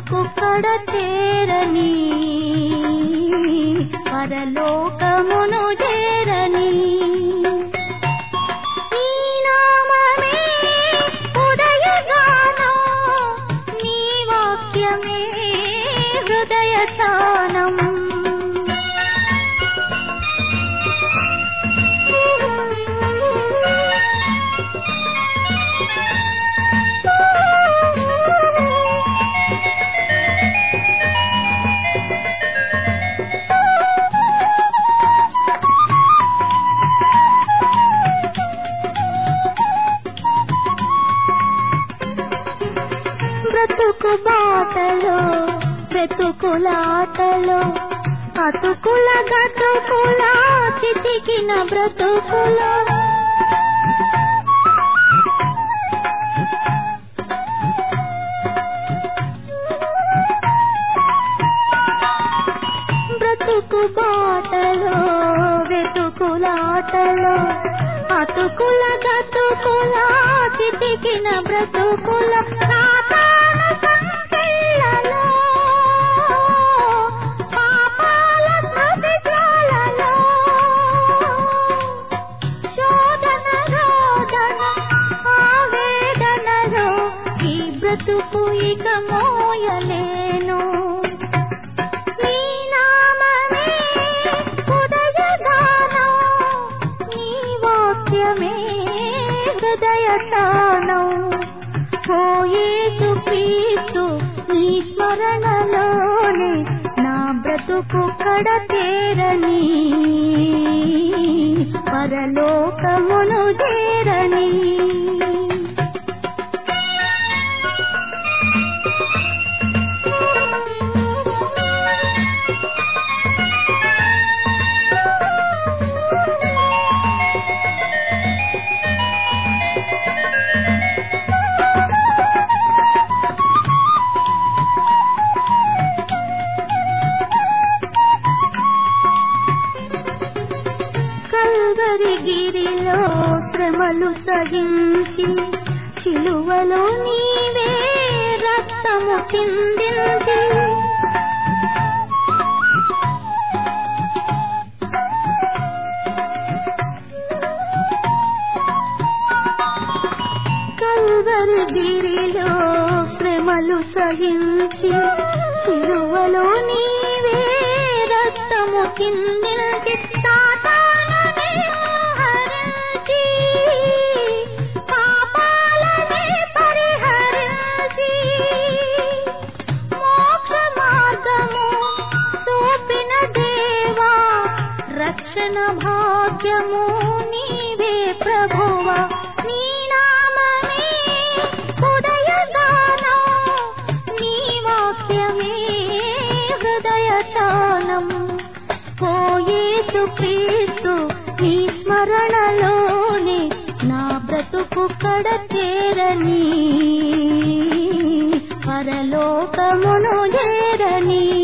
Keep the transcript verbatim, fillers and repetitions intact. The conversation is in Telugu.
బ్రతుకు కడ చేరని పరలోకమును చేరని నీ నామమే ఉదయగానం నీ వాక్యమే హృదయ తానం బ్రతుకు బాటలో బ్రతుకులాటలో అతుకుల గతుకుల చితికిన బ్రతుకుల బ్రతుకు బాటలో బ్రతుకులాటలో అతుకుల గతుకుల చితికిన బ్రతుకుల బ్రతుకు ఇక మోయలేను నీ నామమే ఉదయగానం నీ వాక్యమే హృదయ తానం ఓ యేసు క్రీస్తు నీ స్మరణలోనే నా బ్రతుకు కడ చేరని పరలోకమును చేరని కల్వరిగిరిలో శ్రమలు సహించి శిలువలో నీవే రక్తము చిందించి కల్వరిగిరిలో శ్రమలు సహించి శిలువలో నీవే రక్తము చిందించి రక్షణ భాగ్యము నీవే ప్రభువా నీ నామమే ఉదయగానం నీ వాక్యమే హృదయ తానం ఓ యేసు క్రీస్తు నీ స్మరణలోనే నా బ్రతుకు కడ చేరని పరలోకమును చేరని